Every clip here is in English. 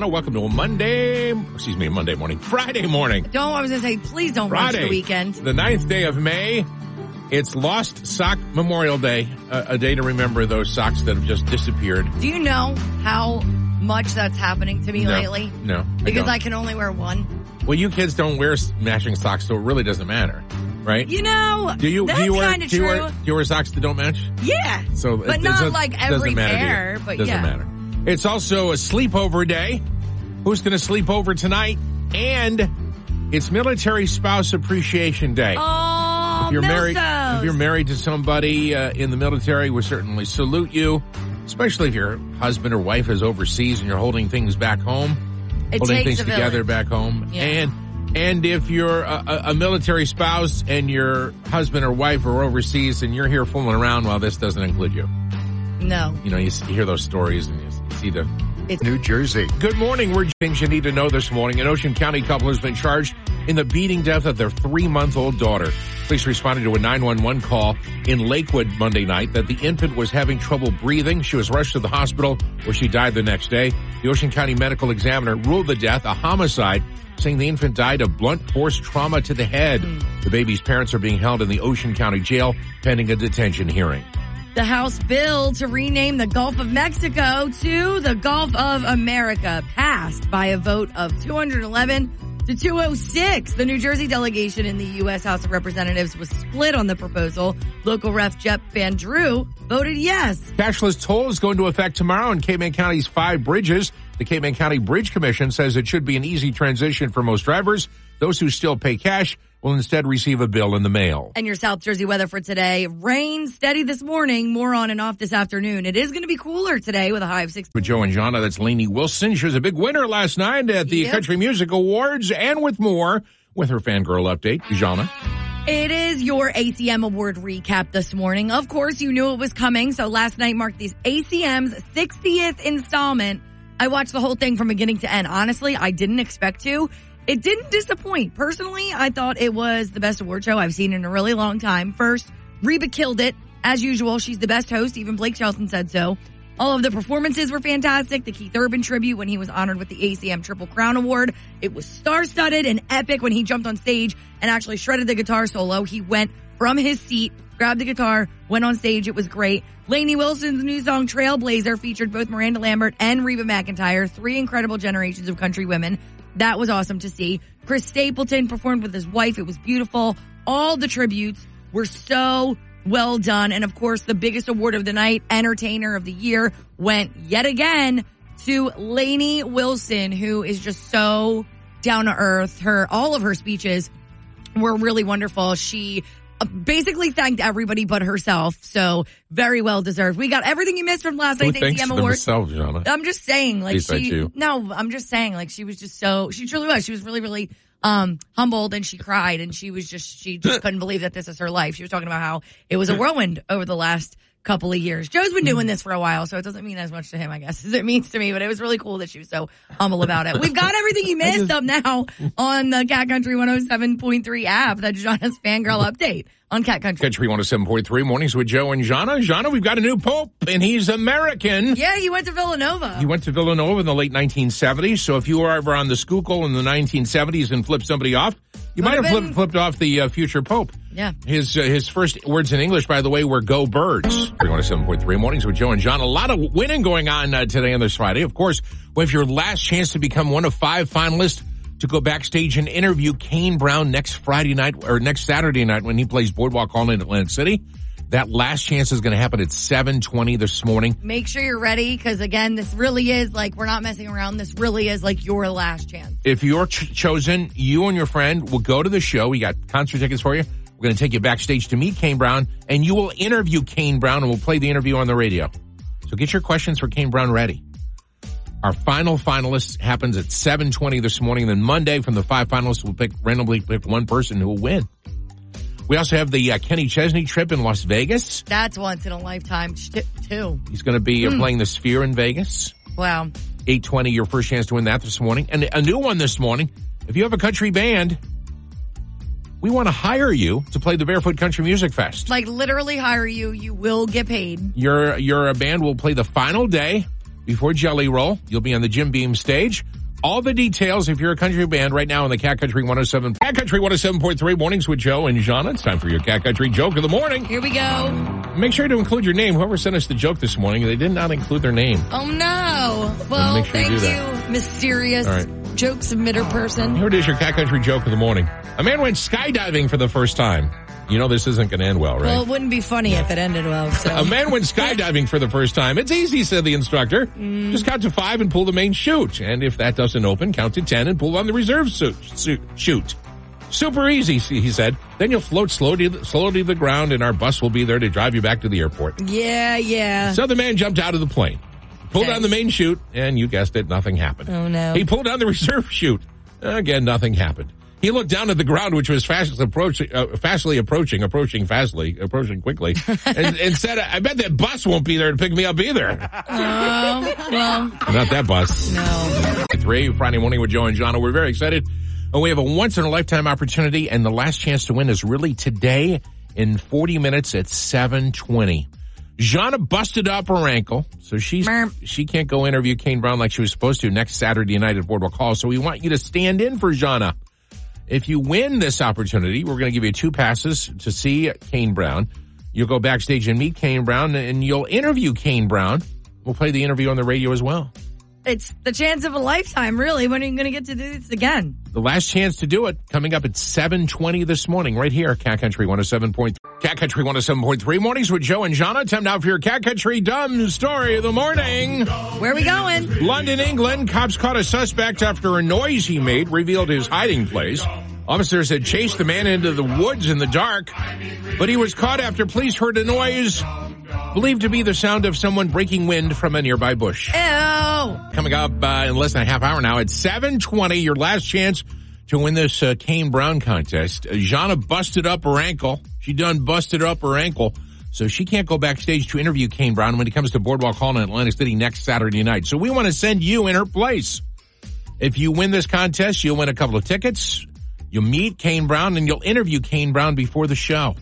Jana. Welcome to a Friday morning. I was going to say, please don't rush the weekend. The 9th day of May. It's Lost Sock Memorial Day, a day to remember those socks that have just disappeared. Do you know how much that's happening to me lately? No. Because I can only wear one. Well, you kids don't wear matching socks, so it really doesn't matter, right? You know, that's kind of true. Do you wear socks that don't match? Yeah. So but not like every pair. But doesn't matter. It's also a sleepover day. Who's going to sleep over tonight? And it's Military Spouse Appreciation Day. Oh, if you're married to somebody in the military, we certainly salute you, especially if your husband or wife is overseas and you're holding things back home, holding things together back home. Yeah. And if you're a military spouse and your husband or wife are overseas and you're here fooling around, well, this doesn't include you. No. You know, you hear those stories and you see It's New Jersey. Good morning. We're things you need to know this morning. An Ocean County couple has been charged in the beating death of their 3-month-old daughter. Police responded to a 911 call in Lakewood Monday night that the infant was having trouble breathing. She was rushed to the hospital where she died the next day. The Ocean County Medical Examiner ruled the death a homicide, saying the infant died of blunt force trauma to the head. The baby's parents are being held in the Ocean County Jail pending a detention hearing. The House bill to rename the Gulf of Mexico to the Gulf of America passed by a vote of 211 to 206. The New Jersey delegation in the U.S. House of Representatives was split on the proposal. Local Rep. Jeff Van Drew voted yes. Cashless toll is going to affect tomorrow in Cape May County's 5 bridges. The Cape May County Bridge Commission says it should be an easy transition for most drivers. Those who still pay cash will instead receive a bill in the mail. And your South Jersey weather for today. Rain steady this morning, more on and off this afternoon. It is going to be cooler today with a high of 60. With Joe and Jana, that's Lainey Wilson. She was a big winner last night at the Country Music Awards, and with more with her fangirl update. Jana. It is your ACM award recap this morning. Of course, you knew it was coming. So last night marked the ACM's 60th installment. I watched the whole thing from beginning to end. Honestly, I didn't expect to. It didn't disappoint. Personally, I thought it was the best award show I've seen in a really long time. First, Reba killed it. As usual, she's the best host. Even Blake Shelton said so. All of the performances were fantastic. The Keith Urban tribute when he was honored with the ACM Triple Crown Award. It was star-studded and epic when he jumped on stage and actually shredded the guitar solo. He went from his seat, grabbed the guitar, went on stage. It was great. Lainey Wilson's new song, Trailblazer, featured both Miranda Lambert and Reba McEntire, 3 incredible generations of country women. That was awesome to see. Chris Stapleton performed with his wife. It was beautiful. All the tributes were so well done. And of course, the biggest award of the night, Entertainer of the Year, went yet again to Lainey Wilson, who is just so down to earth. All of her speeches were really wonderful. She basically thanked everybody but herself, so very well deserved. We got everything you missed from last night's ACM Awards. I'm just saying, like I'm just saying, like she was just she truly was. She was really, really humbled, and she cried, and she just couldn't believe that this is her life. She was talking about how it was a whirlwind over the last couple of years. Joe's been doing this for a while, so it doesn't mean as much to him, I guess, as it means to me, but it was really cool that she was so humble about it. We've got everything you missed up now on the Cat Country 107.3 app. That's Jana's fangirl update on Cat Country. Country 107.3 mornings with Joe and Jana. Jana, we've got a new pope, and he's American. Yeah, he went to Villanova. He went to Villanova in the late 1970s, so if you were ever on the Schuylkill in the 1970s and flipped somebody off, you might have flipped off the future pope. Yeah. His first words in English, by the way, were "Go Birds." We're going to 7.3 mornings with Joe and John. A lot of winning going on today on this Friday. Of course, we have your last chance to become one of 5 finalists to go backstage and interview Kane Brown next Friday night or next Saturday night when he plays Boardwalk Hall in Atlantic City. That last chance is going to happen at 7:20 this morning. Make sure you're ready because, again, this really is like, we're not messing around. This really is like your last chance. If you're chosen, you and your friend will go to the show. We got concert tickets for you. We're going to take you backstage to meet Kane Brown, and you will interview Kane Brown, and we'll play the interview on the radio. So get your questions for Kane Brown ready. Our final finalist happens at 7:20 this morning. Then Monday, from the 5 finalists, we'll randomly pick one person who will win. We also have the Kenny Chesney trip in Las Vegas. That's once in a lifetime, too. He's going to be playing the Sphere in Vegas. Wow. 8:20, your first chance to win that this morning. And a new one this morning. If you have a country band, we want to hire you to play the Barefoot Country Music Fest. Like literally hire you. You will get paid. Your band will play the final day before Jelly Roll. You'll be on the Jim Beam stage. All the details, if you're a country band right now on the Cat Country 107. Cat Country 107.3 Mornings with Joe and Jana. It's time for your Cat Country joke of the morning. Here we go. Make sure to include your name. Whoever sent us the joke this morning, they did not include their name. Oh, no. Well, make sure you thank do you, mysterious joke submitter person. Here it is, your Cat Country joke of the morning. A man went skydiving for the first time. You know this isn't going to end well, right? Well, it wouldn't be funny if it ended well. So. A man went skydiving for the first time. It's easy, said the instructor. Just count to 5 and pull the main chute. And if that doesn't open, count to 10 and pull on the reserve chute. Super easy, he said. Then you'll float slowly to the ground and our bus will be there to drive you back to the airport. Yeah. So the man jumped out of the plane, pulled on the main chute, and you guessed it, nothing happened. Oh, no. He pulled on the reserve chute. Again, nothing happened. He looked down at the ground, which was fastly approaching quickly, and said, I bet that bus won't be there to pick me up either. Well. Not that bus. No. 3 Friday morning with Joe and Jana. We're very excited. We have a once-in-a-lifetime opportunity, and the last chance to win is really today in 40 minutes at 7:20. Jana busted up her ankle, so she can't go interview Kane Brown like she was supposed to next Saturday night at Boardwalk Hall, so we want you to stand in for Jana. If you win this opportunity, we're going to give you 2 passes to see Kane Brown. You'll go backstage and meet Kane Brown, and you'll interview Kane Brown. We'll play the interview on the radio as well. It's the chance of a lifetime, really. When are you going to get to do this again? The last chance to do it coming up at 7:20 this morning, right here, Cat Country 107.3. Cat Country 107.3 Mornings with Joe and Jana. Time now for your Cat Country Dumb Story of the Morning. Where are we going? London, England. Cops caught a suspect after a noise he made revealed his hiding place. Officers had chased the man into the woods in the dark, but he was caught after police heard a noise believed to be the sound of someone breaking wind from a nearby bush. Ew. Coming up in less than a half hour now at 7:20, your last chance to win this Kane Brown contest. Jana busted up her ankle. She done busted up her ankle, so she can't go backstage to interview Kane Brown when he comes to Boardwalk Hall in Atlantic City next Saturday night. So we want to send you in her place. If you win this contest, you'll win a couple of tickets. You'll meet Kane Brown, and you'll interview Kane Brown before the show.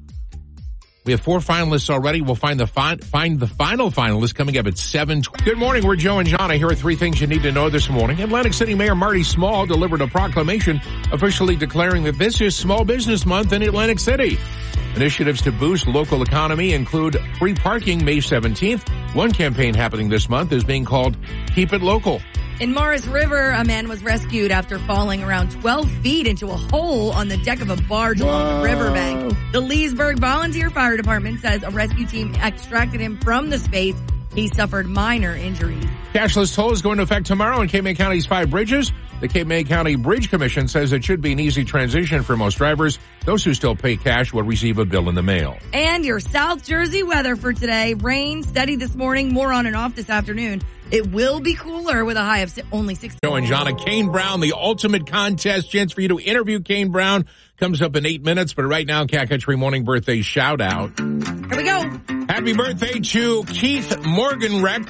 We have 4 finalists already. We'll find the final finalist coming up at 7. Good morning. We're Joe and Jana. Here are 3 things you need to know this morning. Atlantic City Mayor Marty Small delivered a proclamation officially declaring that this is Small Business Month in Atlantic City. Initiatives to boost local economy include free parking May 17th. One campaign happening this month is being called Keep It Local. In Morris River, a man was rescued after falling around 12 feet into a hole on the deck of a barge along the riverbank. The Leesburg Volunteer Fire Department says a rescue team extracted him from the space. He suffered minor injuries. Cashless toll is going to affect tomorrow in Cape May County's 5 bridges. The Cape May County Bridge Commission says it should be an easy transition for most drivers. Those who still pay cash will receive a bill in the mail. And your South Jersey weather for today. Rain steady this morning, more on and off this afternoon. It will be cooler with a high of only 6. Joe and Jana, Kane Brown, the ultimate contest. Chance for you to interview Kane Brown comes up in 8 minutes. But right now, Cat Country Morning Birthday shout out. Here we go. Happy birthday to Keith Morganweck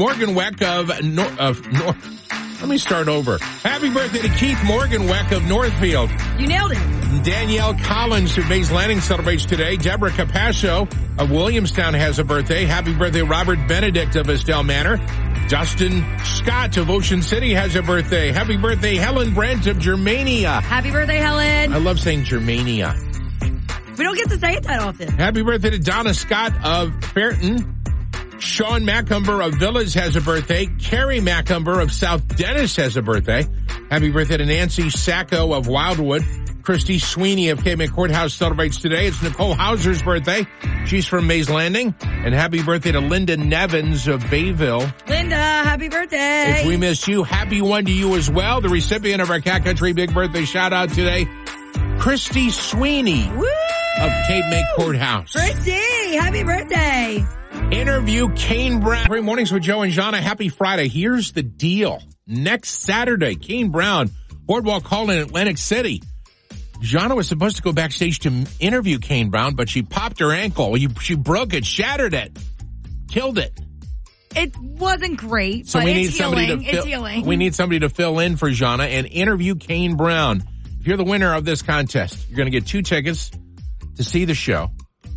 of let me start over. Happy birthday to Keith Morganweck of Northfield. You nailed it. Danielle Collins of Mays Landing celebrates today. Deborah Capasso of Williamstown has a birthday. Happy birthday, Robert Benedict of Estelle Manor. Dustin Scott of Ocean City has a birthday. Happy birthday, Helen Brent of Germania. Happy birthday, Helen. I love saying Germania. We don't get to say it that often. Happy birthday to Donna Scott of Fairton. Sean Macumber of Villas has a birthday. Carrie Macumber of South Dennis has a birthday. Happy birthday to Nancy Sacco of Wildwood. Christy Sweeney of Cape May Courthouse celebrates today. It's Nicole Hauser's birthday. She's from Mays Landing. And happy birthday to Linda Nevins of Bayville. Linda, happy birthday. If we missed you, happy one to you as well. The recipient of our Cat Country Big Birthday shout out today, Christy Sweeney. Woo! Of Cape May Courthouse. Christy, happy birthday. Interview Kane Brown. Great mornings with Joe and Jana. Happy Friday. Here's the deal. Next Saturday, Kane Brown, Boardwalk Hall in Atlantic City. Jana was supposed to go backstage to interview Kane Brown, but she popped her ankle. She broke it, shattered it, killed it. It wasn't great, so but we it's need somebody healing. to It's healing. We need somebody to fill in for Jana and interview Kane Brown. If you're the winner of this contest, you're going to get 2 tickets to see the show.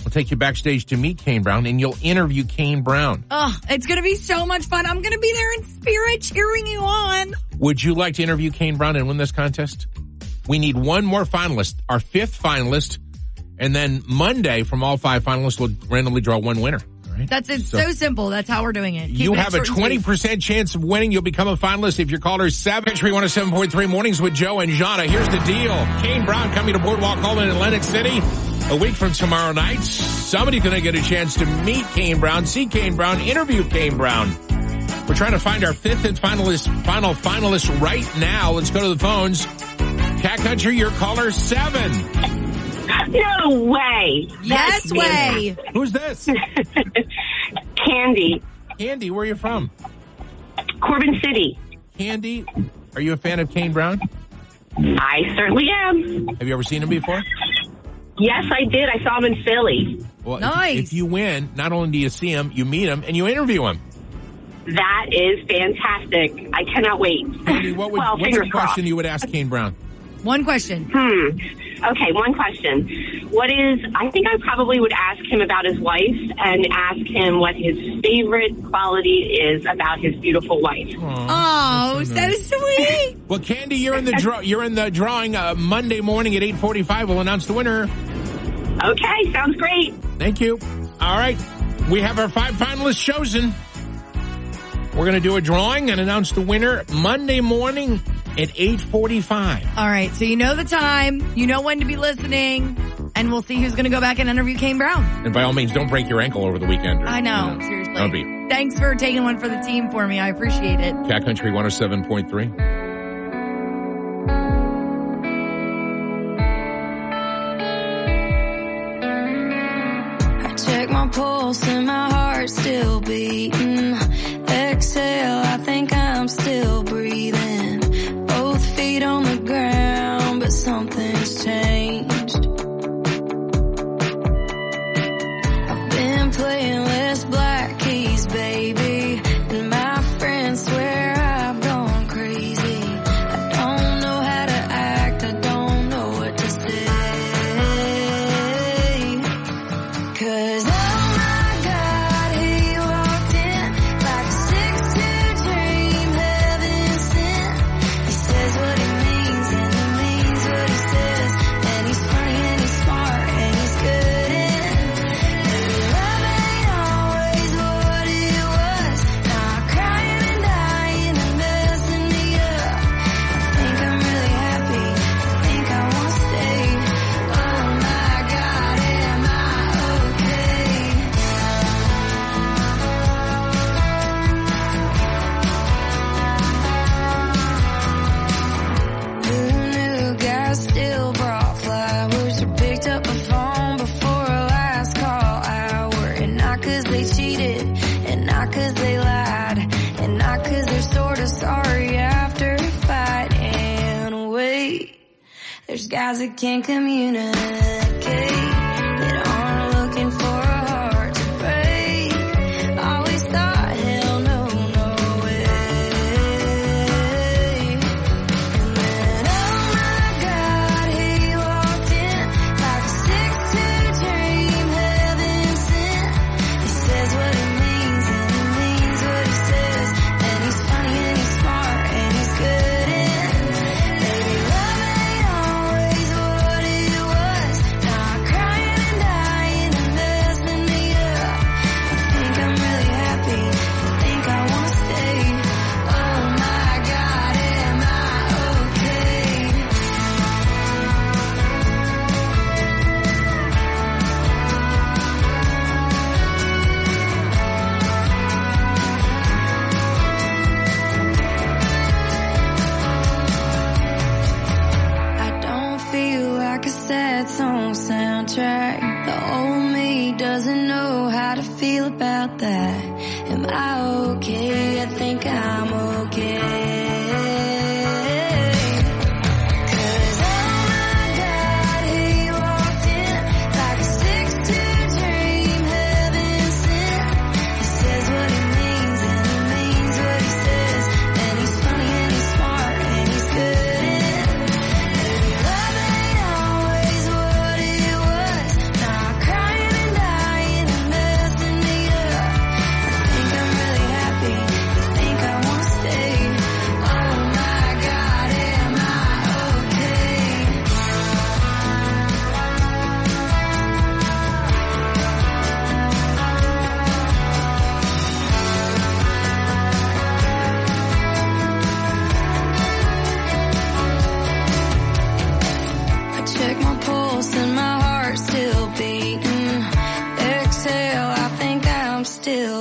We'll take you backstage to meet Kane Brown, and you'll interview Kane Brown. Oh, it's going to be so much fun. I'm going to be there in spirit cheering you on. Would you like to interview Kane Brown and win this contest? We need one more finalist, our 5th finalist, and then Monday from all 5 finalists, we'll randomly draw one winner. All right? That's it. So simple. That's how we're doing it. You have a 20% chance of winning. You'll become a finalist if your caller is 107.3 Mornings with Joe and Jana. Here's the deal. Kane Brown coming to Boardwalk Hall in Atlantic City a week from tomorrow night. Somebody's going to get a chance to meet Kane Brown, see Kane Brown, interview Kane Brown. We're trying to find our 5th and final finalist right now. Let's go to the phones. Cat Country, your caller 7. No way. Yes way. Who's this? Candy. Candy, where are you from? Corbin City. Candy, are you a fan of Kane Brown? I certainly am. Have you ever seen him before? Yes, I did. I saw him in Philly. Well, Nice. If you win, not only do you see him, you meet him, and you interview him. That is fantastic. I cannot wait. Candy, what's fingers the question crossed. you would ask Kane Brown? One question. Okay, one question. I think I probably would ask him about his wife and ask him what his favorite quality is about his beautiful wife. Oh, so sweet. Well, Candy, you're in the drawing Monday morning at 8:45. We'll announce the winner. Okay, sounds great. Thank you. All right. We have our 5 finalists chosen. We're going to do a drawing and announce the winner Monday morning at 8:45. All right. So you know the time. You know when to be listening. And we'll see who's going to go back and interview Kane Brown. And by all means, don't break your ankle over the weekend. I know. Seriously. Don't be. Thanks for taking one for the team for me. I appreciate it. Cat Country 107.3. Check my pulse and my heart's still beating. Exhale, I think I'm still breathing. Both feet on the ground, but something's changed. I've been playing less black keys, baby, and my friends swear I've gone crazy. I don't know how to act, I don't know what to say. 'Cause oh my God, he walked in like a 6'2" dream, heaven sent. He says what he means and he means what he says. And he's funny and he's smart and he's good in. Maybe love ain't always what it was. Now I'm crying and dying and messing me up. I think I'm really happy, I think I want to stay. Oh my God, am I okay? Who knew guys still brought flowers or picked up the phone before a last call hour? And not 'cause they cheated, and not 'cause they lied, and not 'cause they're sort of sorry after a fight. And wait, there's guys that can't communicate, that aren't looking for a heart to break. Always thought, hell no, no way. And then, oh my God, he walked in like a 6'2" dream, heaven sent. He says what he means and he means what he says. And he's funny and he's smart and he's good in. Maybe love ain't always what it was. Now I'm crying and dying and messing me up. I think I'm really happy, I think I want to stay. Oh my God, am I okay? I don't feel like a sad song soundtrack. The old me doesn't know how to feel about that. Am I okay? I think I'm okay. 'Cause oh my God, he walked in like a 6'2" dream, heaven sent. He says what he means and he means what he says. And he's funny and he's smart and he's good in. Maybe love ain't always what it was. Now I'm crying and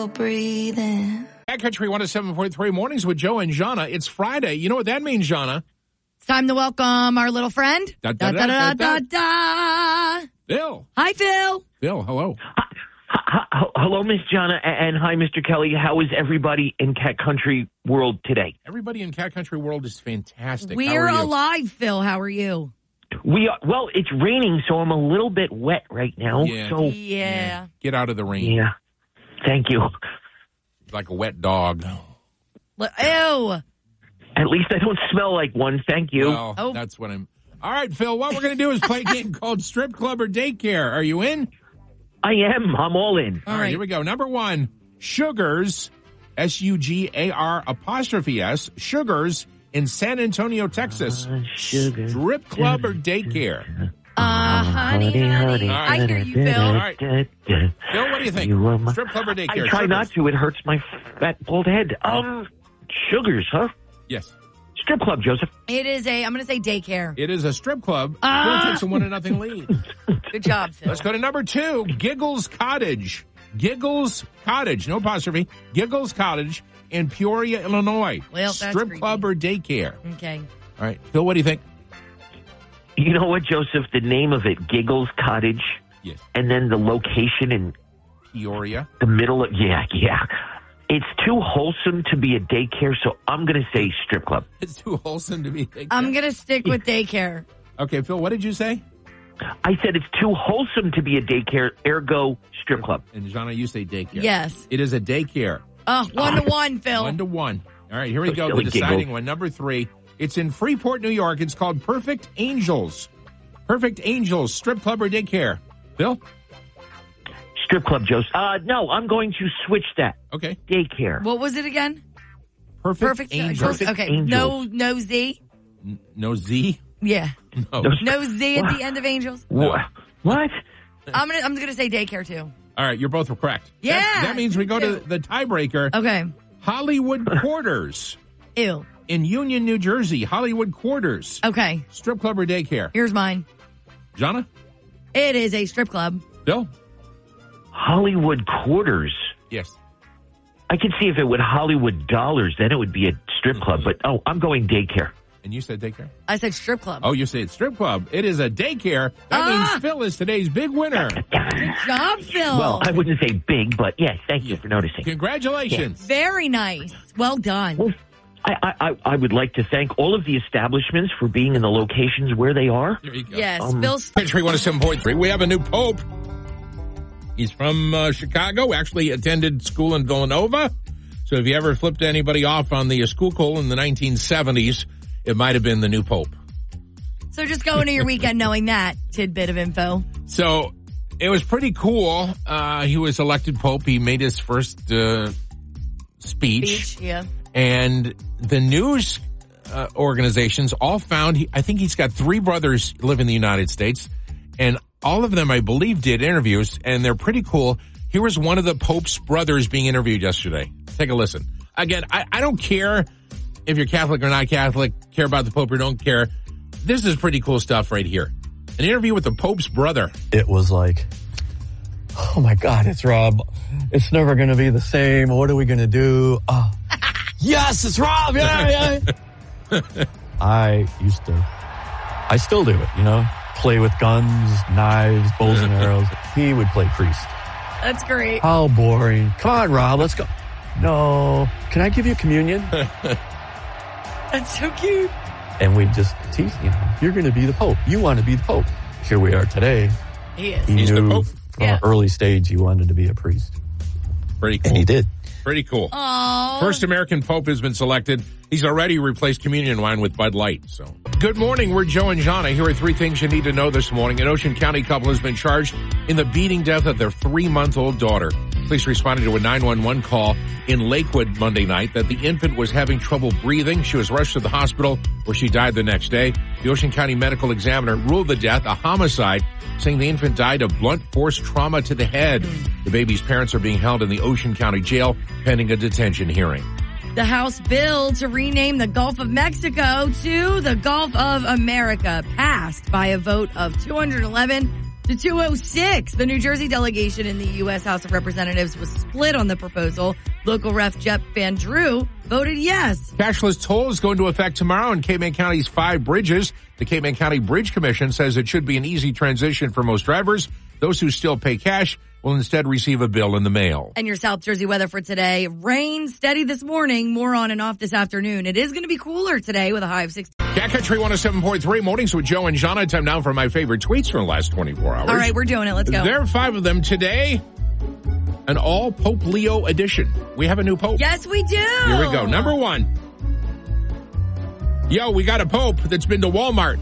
trouble breathing. Cat Country 107.3 Mornings with Joe and Jana. It's Friday. You know what that means, Jana? It's time to welcome our little friend. Da, da, da, da, da, da. Phil. Hi, Phil. Phil, hello. Hello, Miss Jana, and hi, Mr. Kelly. How is everybody in Cat Country world today? Everybody in Cat Country world is fantastic. We're How are you? alive, Phil. How are you? We are, well, it's raining, so I'm a little bit wet right now. Yeah. So, Yeah. Get out of the rain. yeah. Thank you. Like a wet dog. Ew. At least I don't smell like one. Thank you. Well, Oh. that's what I'm... All right, Phil, what we're going to do is play a game called Strip Club or Daycare. Are you in? I am. I'm all in. All right, here we go. Number one, Sugars, S-U-G-A-R''S, Sugars in San Antonio, Texas. Sugar. Strip club or daycare? Honey. I hear you, Phil. All right. Phil, what do you think? You are my- Strip club or daycare? I try not to. It hurts my fat, bald head. Sugars, huh? Yes. Strip club, Joseph. It is I'm going to say daycare. It is a strip club. Ah. Phil takes a 1-0 lead. Good job, Phil. Let's go to number two, Giggles Cottage. Giggles Cottage, no apostrophe. Giggles Cottage in Peoria, Illinois. Well, that's strip creepy. club or daycare? Okay. All right. Phil, what do you think? You know what, Joseph? The name of it, Giggles Cottage, Yes. and then the location in Peoria. the middle of, yeah. It's too wholesome to be a daycare, so I'm going to say strip club. It's too wholesome to be daycare. I'm going to stick with daycare. Okay, Phil, what did you say? I said it's too wholesome to be a daycare, ergo strip club. And Jana, you say daycare. Yes. It is a daycare. 1-1, Phil. 1-1. All right, here we go. The Silly deciding Giggles. one. Number three. It's in Freeport, New York. It's called Perfect Angels. Perfect Angels, strip club or daycare? Phil? Strip club, Joseph. No, I'm going to switch that. Okay. Daycare. What was it again? Perfect Angels. Perfect Okay. Angels. No Z? No Z? Yeah. No. No Z at the end of Angels? What? What? I'm gonna say daycare too. All right, you're both correct. Yeah, That means we go to the tiebreaker. Okay. Hollywood Quarters Ew. in Union, New Jersey. Hollywood Quarters. Okay. Strip club or daycare? Here's mine. Jana? It is a strip club. Bill? Hollywood Quarters. Yes. I could see if it would Hollywood Dollars, then it would be a strip club. But, I'm going daycare. And you said daycare? I said strip club. Oh, you say it's strip club. It is a daycare. That means Phil is today's big winner. Good job, Phil. Well, I wouldn't say big, but yes, thank you for noticing. Congratulations. Very nice. Well done. Well, I would like to thank all of the establishments for being in the locations where they are. There you go. Yes, Phil's. Country 107.3. We have a new pope. He's from Chicago, actually attended school in Villanova. So if you ever flipped anybody off on the Schuylkill in the 1970s, it might have been the new pope. So just go into your weekend knowing that tidbit of info. So it was pretty cool. He was elected pope. He made his first speech. Yeah. And the news organizations all found, I think he's got 3 brothers live in the United States. And all of them, I believe, did interviews. And they're pretty cool. Here was one of the Pope's brothers being interviewed yesterday. Take a listen. Again, I don't care if you're Catholic or not Catholic, care about the Pope or don't care. This is pretty cool stuff right here. An interview with the Pope's brother. It was like, oh my God, it's Rob. It's never going to be the same. What are we going to do? Yes, it's Rob. Yeah. I still do it, play with guns, knives, bows and arrows. He would play priest. That's great. How boring. Come on, Rob, let's go. No. Can I give you communion? That's so cute. And we just tease, you're going to be the Pope. You want to be the Pope. Here we are today. He is. He He's the knew Pope. from an early stage he wanted to be a priest. Pretty cool. And he did. Pretty cool. Aww. First American Pope has been selected. He's already replaced communion wine with Bud Light. So, good morning. We're Joe and Jana. Here are 3 things you need to know this morning. An Ocean County couple has been charged in the beating death of their 3-month-old daughter. Police responded to a 911 call in Lakewood Monday night that the infant was having trouble breathing. She was rushed to the hospital where she died the next day. The Ocean County Medical Examiner ruled the death a homicide, saying the infant died of blunt force trauma to the head. The baby's parents are being held in the Ocean County Jail pending a detention hearing. The House bill to rename the Gulf of Mexico to the Gulf of America passed by a vote of 211 to 206. The New Jersey delegation in the U.S. House of Representatives was split on the proposal. Local rep Jeff Van Drew voted yes. Cashless toll is going to affect tomorrow in Cape County's 5 bridges. The Cape County Bridge Commission says it should be an easy transition for most drivers. Those who still pay cash will instead receive a bill in the mail. And your South Jersey weather for today. Rain steady this morning, more on and off this afternoon. It is going to be cooler today with a high of 60. Cat Country 107.3 mornings with Joe and Jana. Time now for my favorite tweets from the last 24 hours. All right, we're doing it. Let's go. There are 5 of them today. An all Pope Leo edition. We have a new Pope. Yes, we do. Here we go. Number 1. Yo, we got a Pope that's been to Walmart.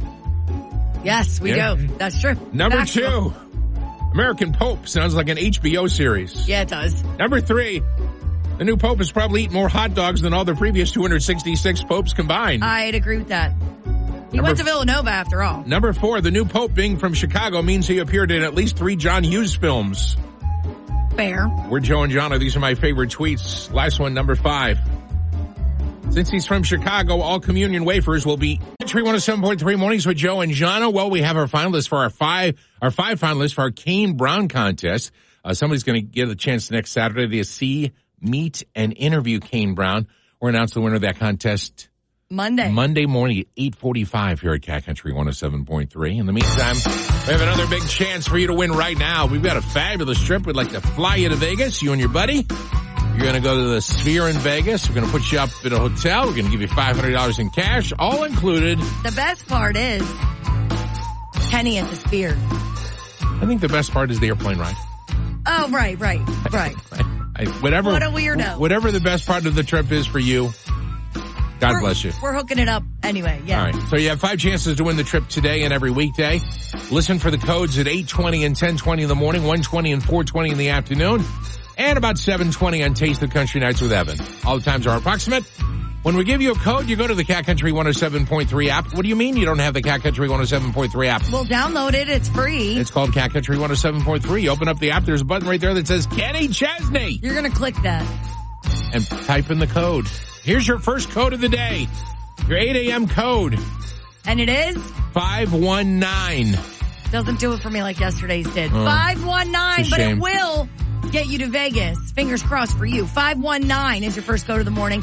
Yes, we do. That's true. Number Factual. 2. American Pope sounds like an HBO series. Yeah, it does. Number 3. The new Pope has probably eaten more hot dogs than all the previous 266 popes combined. I'd agree with that. He went to Villanova after all. Number 4. The new Pope being from Chicago means he appeared in at least 3 John Hughes films. Fair. We're Joe and Jana. These are my favorite tweets. Last one, number 5. Since he's from Chicago, all communion wafers will be Country 107.3 mornings with Joe and Jana. Well, we have our finalists for our five finalists for our Kane Brown contest. Somebody's going to get a chance next Saturday to see, meet, and interview Kane Brown. We'll announce the winner of that contest Monday morning at 8:45 here at Cat Country 107.3. In the meantime, we have another big chance for you to win right now. We've got a fabulous trip. We'd like to fly you to Vegas, you and your buddy. You're going to go to the Sphere in Vegas. We're going to put you up at a hotel. We're going to give you $500 in cash, all included. The best part is Kenny at the Sphere. I think the best part is the airplane ride. Oh, right. Whatever. What a weirdo. Whatever the best part of the trip is for you, God bless you. We're hooking it up anyway. Yeah. All right. So you have 5 chances to win the trip today and every weekday. Listen for the codes at 8:20 and 10:20 in the morning, 1:20 and 4:20 in the afternoon, and about 7:20 on Taste of Country Nights with Evan. All the times are approximate. When we give you a code, you go to the Cat Country 107.3 app. What do you mean you don't have the Cat Country 107.3 app? Well, download it. It's free. It's called Cat Country 107.3. You open up the app. There's a button right there that says Kenny Chesney. You're going to click that. And type in the code. Here's your first code of the day. Your 8 a.m. code. And it is? 519. Doesn't do it for me like yesterday's did. 519, but it will get you to Vegas. Fingers crossed for you. 519 is your first code of the morning.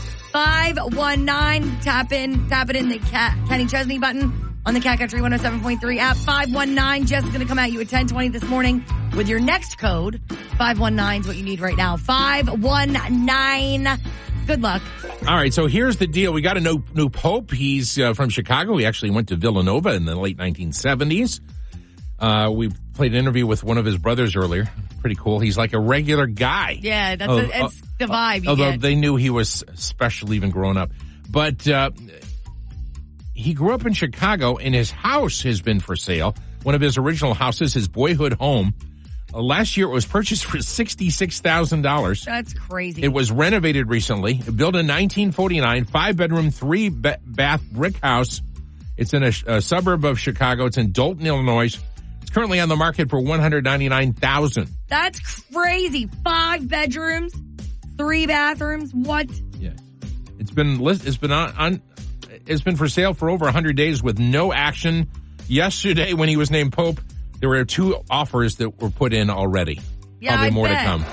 519. Tap it in the Kenny Chesney button on the Cat Country 107.3 app. 519. Jess is going to come at you at 10:20 this morning with your next code. 519 is what you need right now. 519. Good luck. All right, so here's the deal. We got a new Pope. He's from Chicago. He actually went to Villanova in the late 1970s. We played an interview with one of his brothers earlier. Pretty cool. He's like a regular guy. Yeah, it's the vibe you although get. They knew he was special even growing up. But he grew up in Chicago, and his house has been for sale. One of his original houses, his boyhood home. Last year, it was purchased for $66,000. That's crazy. It was renovated recently. Built in 1949, 5-bedroom, 3-bath brick house. It's in a suburb of Chicago. It's in Dalton, Illinois. It's currently on the market for $199,000. That's crazy. 5 bedrooms, 3 bathrooms. What? Yeah, it's been for sale for over 100 days with no action. Yesterday, when he was named Pope, there were 2 offers that were put in already. Yeah, Probably more bet. to come.